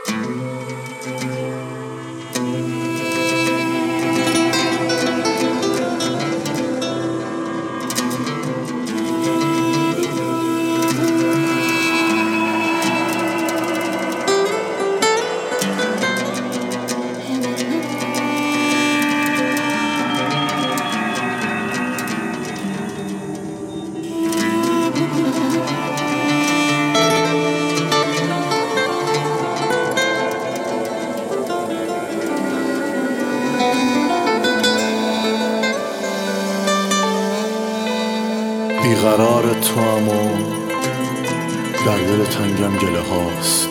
بیقرار تو هم و در دل تنگم گله هاست.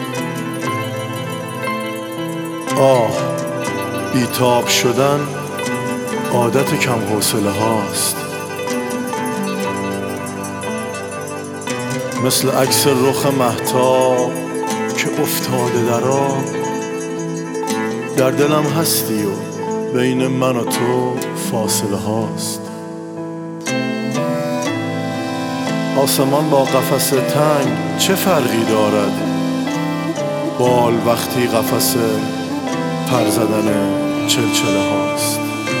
بیتاب شدن عادت کم حوصله هاست. مثل عکس رخ مهتاب که افتاده در آب، در دلم هستی و بین من و تو فاصله هاست. آسمان با قفس تنگ چه فرقی دارد؟ بال وقتی قفس پر زدن چلچله هاست.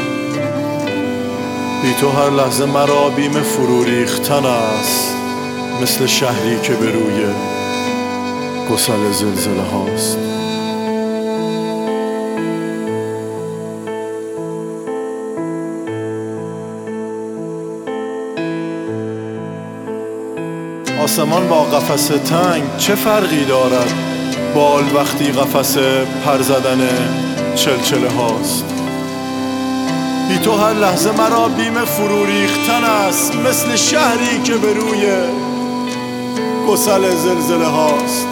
بی تو هر لحظه مرا بیم فرو ریختن است، مثل شهری که به روی گسل زلزله هاست. آسمان با قفس تنگ چه فرقی دارد؟ بال وقتی قفس پر زدن چلچله هاست. بی تو هر لحظه مرا بیم فرو ریختن است، مثل شهری که به روی گسل زلزله هاست.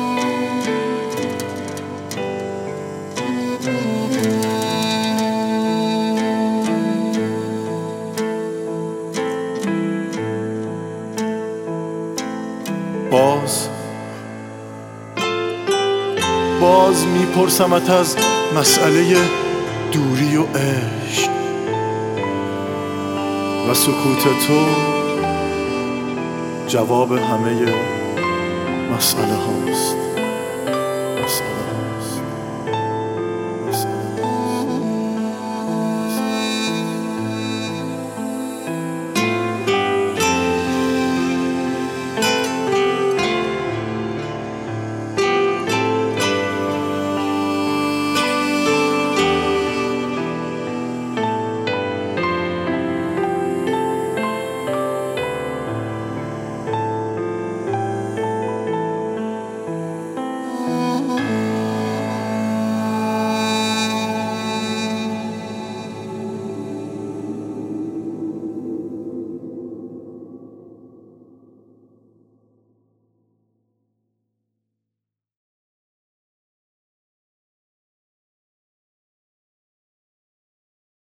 باز میپرسمت از مسئله دوری و عشق، و سکوت تو جواب همه مسئله هاست.